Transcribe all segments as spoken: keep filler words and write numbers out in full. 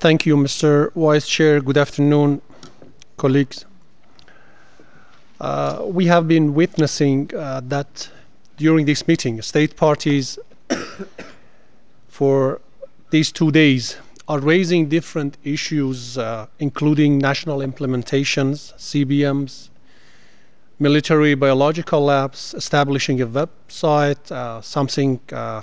Thank you, Mister Vice Chair. Good afternoon, colleagues. Uh, we have been witnessing uh, that during this meeting, state parties for these two days are raising different issues, uh, including national implementations, C B Ms, military biological labs, establishing a website, uh, something uh,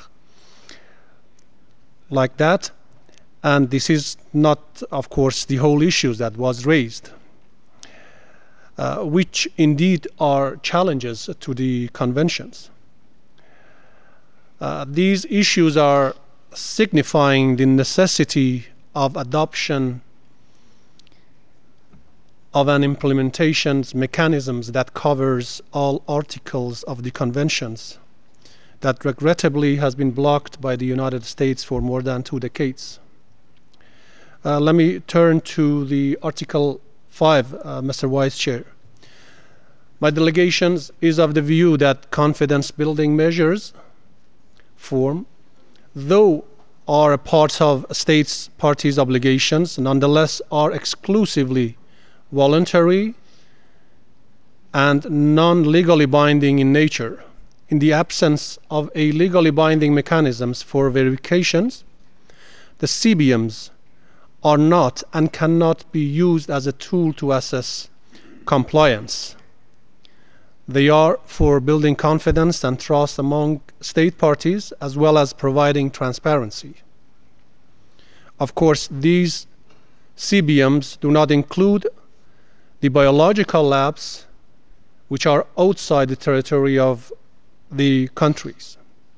like that. And this is not, of course, the whole issue that was raised, uh, which indeed are challenges to the conventions. Uh, these issues are signifying the necessity of adoption of an implementation mechanisms that covers all articles of the conventions that regrettably has been blocked by the United States for more than two decades. Uh, let me turn to the Article five, uh, Mister Vice Chair. My delegation is of the view that confidence building measures form, though are a part of states parties' obligations, nonetheless are exclusively voluntary and non-legally binding in nature. In the absence of a legally binding mechanisms for verifications, the C B Ms are not and cannot be used as a tool to assess compliance. They are for building confidence and trust among state parties, as well as providing transparency. Of course, these C B Ms do not include the biological labs, which are outside the territory of the countries.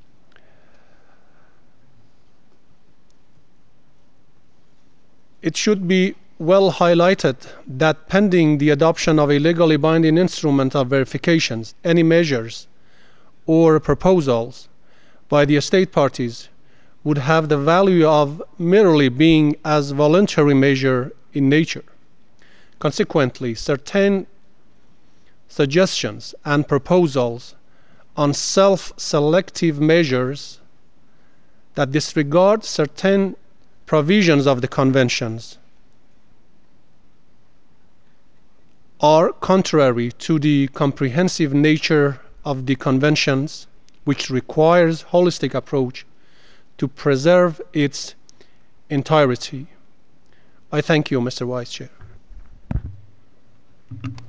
It should be well highlighted that pending the adoption of a legally binding instrument of verifications, any measures or proposals by the state parties would have the value of merely being as voluntary measure in nature. Consequently, certain suggestions and proposals on self-selective measures that disregard certain provisions of the conventions are contrary to the comprehensive nature of the conventions, which requires holistic approach to preserve its entirety. I thank you, Mister Vice Chair.